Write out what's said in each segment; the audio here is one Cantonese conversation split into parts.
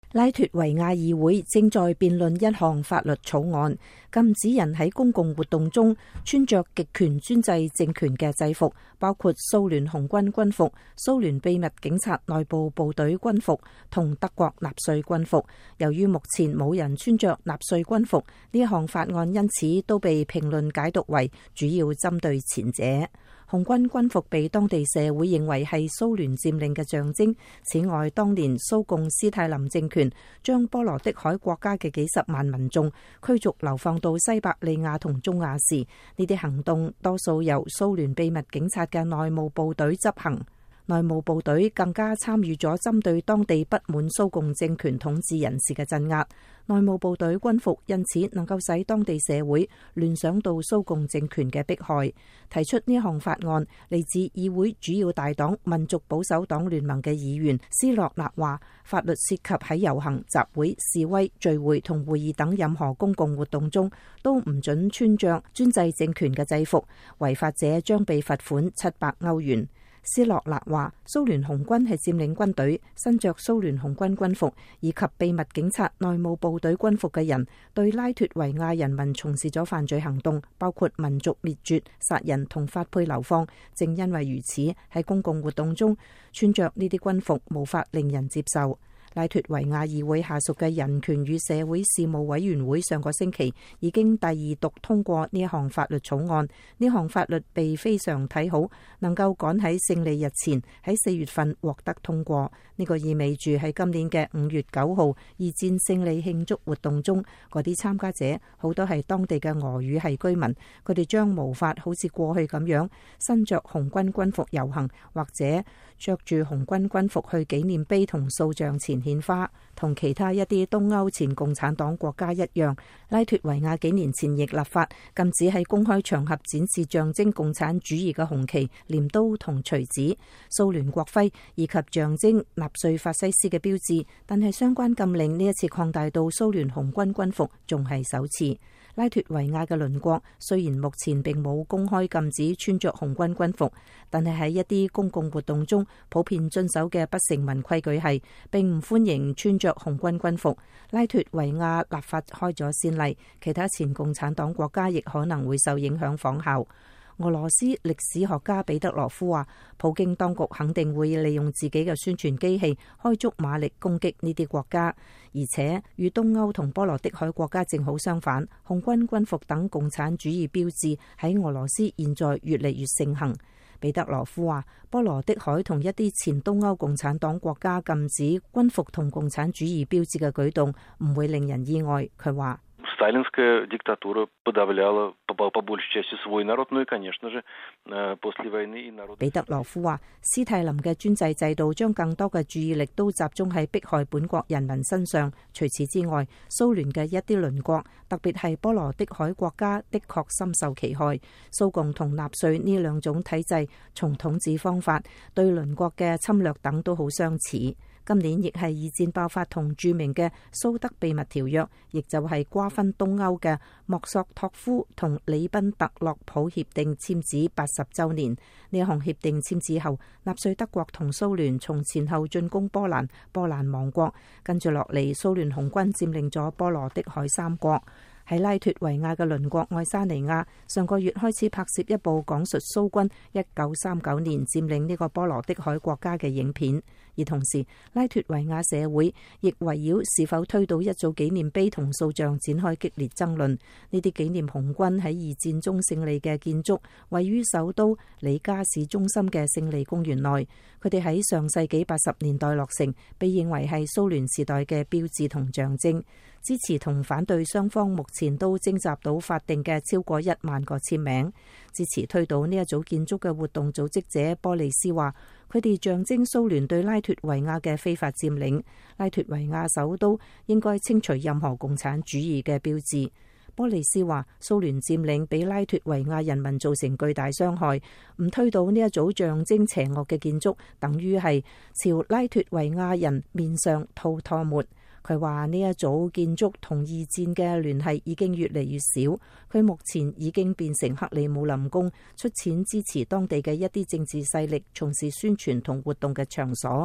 拉脫維亞議會正在辯論一項法律草案，禁止人喺公共活動中穿着極權專制政權嘅制服，包括蘇聯紅軍軍服、蘇聯秘密警察內部部隊軍服同德國納粹軍服。由於目前冇人穿着納粹軍服，呢一項法案因此都被評論解讀為主要針對前者。紅軍軍服被當地社會認為係蘇聯佔領嘅象徵。此外，當年蘇共斯泰林政權將波羅的海國家嘅幾十萬民眾驅逐流放到西伯利亞同中亞時，呢啲行動多數由蘇聯秘密警察嘅內務部隊執行。內務部隊更加參與咗針對當地不滿蘇共政權統治人士嘅鎮壓。內務部隊軍服因此能夠使當地社會聯想到蘇共政權嘅迫害。提出呢項法案嚟自議會主要大黨民族保守黨聯盟嘅議員斯洛納話，法律涉及喺遊行、集會、示威、聚會同會議等任何公共活動中都唔准穿着專制政權嘅制服，違法者將被罰款700歐元。斯洛納話，蘇聯紅軍係佔領軍隊，身着蘇聯紅軍軍服以及秘密警察內務部隊軍服嘅人，對拉脫維亞人民從事咗犯罪行動，包括民族滅絕、殺人同發配流放。正因為如此，喺公共活動中穿着呢啲軍服無法令人接受。拉脫維亞議會下屬嘅人權與社會事務委員會上個星期已經第二讀通過呢一項法律草案。呢項法律被非常睇好，能夠趕喺勝利日前喺4月份獲得通過。呢個意味住喺今年嘅5月9號二戰勝利慶祝活動中，嗰啲參加者好多係當地嘅俄語系居民，佢哋將無法好似過去咁樣身着紅軍軍服遊行，或者着住紅軍軍服去紀念碑同塑像前獻花。同其他一啲東歐前共產黨國家一樣，拉脫維亞幾年前亦立法禁止喺公開場合展示象徵共產主義嘅紅旗、鐮刀同錘子、蘇聯國徽以及象徵納粹法西斯嘅標誌。但係相關禁令呢一次擴大到蘇聯紅軍軍服，仲係首次。拉脫維亞嘅鄰國雖然目前並冇公開禁止穿着紅軍軍服，但係喺一啲公共活動中普遍遵守嘅不成文規矩係並唔歡迎穿着紅軍軍服。拉脫維亞立法開咗先例，其他前共產黨國家亦可能會受影響仿效。俄羅斯歷史學家彼得羅夫話，普京當局肯定會利用自己嘅宣傳機器開足馬力攻擊呢啲國家，而且與東歐同波羅的海國家正好相反，紅軍軍服等共產主義標誌喺俄羅斯現在越嚟越盛行。彼得羅夫話，波羅的海同一啲前東歐共產黨國家禁止軍服同共產主義標誌嘅舉動唔會令人意外。佢話， сталинская диктатура подавляла по большей части свой народ, ну и, конечно же, после войны и народ。 彼得羅夫話，斯泰林嘅專制制度將更多嘅注意力都集中喺迫害本國人民身上。除此之外，蘇聯嘅一啲鄰國，特別係波羅的海國家，的確深受其害。蘇共同納粹呢兩種體制，從統治方法、對鄰國嘅侵略等都好相似。今年亦係二戰爆發同著名嘅蘇德秘密條約，亦就係瓜分東歐嘅莫索托夫同里賓特洛普協定簽字80週年。呢一項協定簽字後，納粹德國同蘇聯從前後進攻波蘭，波蘭亡國。跟住落嚟，蘇聯紅軍佔領咗波羅的海3國。喺拉脫維亞嘅鄰國愛沙尼亞，上個月開始拍攝一部講述蘇軍1939年佔領呢個波羅的海國家嘅影片。而同時，拉脫維亞社會亦圍繞是否推倒一組紀念碑同塑像展開激烈爭論。呢啲紀念紅軍喺二戰中勝利嘅建築，位於首都里加市中心嘅勝利公園內。佢哋喺上世紀80年代落成，被認為係蘇聯時代嘅標誌同象徵。支持同反對雙方目前都徵集到法定嘅超過1萬個簽名。支持推倒呢一組建築嘅活動組織者波利斯話，佢哋象徵蘇聯對拉脫維亞嘅非法佔領。拉脫維亞首都應該清除任何共產主義嘅標誌。波利斯話，蘇聯佔領俾拉脫維亞人民造成巨大傷害，唔推倒呢一組象徵邪惡嘅建築，等於係朝拉脫維亞人面上吐唾沫。佢話呢一組建築同二戰嘅聯繫已經越嚟越少，佢目前已經變成克里姆林宮出錢支持當地嘅一啲政治勢力從事宣傳同活動嘅場所。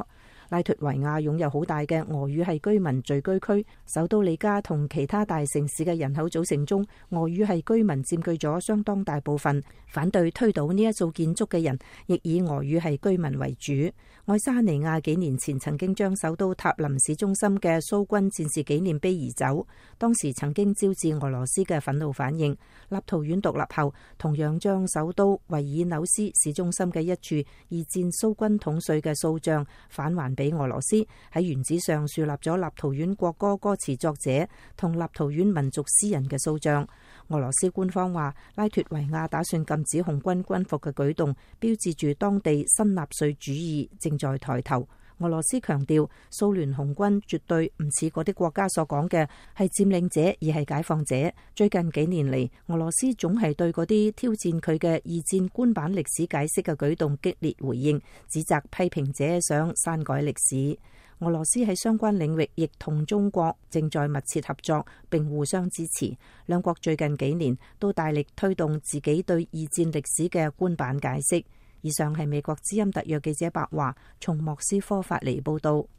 拉脫維亞擁有好大嘅俄語系居民聚居區，首都里加同其他大城市嘅人口組成中，俄語系居民佔據咗相當大部分。反對推倒呢一組建築嘅人，亦以俄語系居民為主。愛沙尼亞幾年前曾經將首都塔林市中心嘅蘇軍戰士紀念碑移走，當時曾經招致俄羅斯嘅憤怒反應。立陶宛獨立後，同樣將首都維爾紐斯市中心嘅一處二戰蘇軍統帥嘅塑像返還俾俄羅斯，喺原址上樹立咗立陶宛國歌歌詞作者同立陶宛民族詩人嘅塑像。俄羅斯官方話，拉脫維亞打算禁止紅軍軍服嘅舉動，標誌住當地新納粹主義正在抬頭。俄羅斯強調，蘇聯紅軍絕對唔似嗰啲國家所講嘅係佔領者，而係解放者。最近幾年嚟，俄羅斯總係對嗰啲挑戰佢嘅二戰官版歷史解釋嘅舉動激烈回應，指責批評者想刪改歷史。俄羅斯喺相關領域亦同中國正在密切合作並互相支持，兩國最近幾年都大力推動自己對二戰歷史嘅官版解釋。以上係美國之音特約記者白華從莫斯科發嚟報道。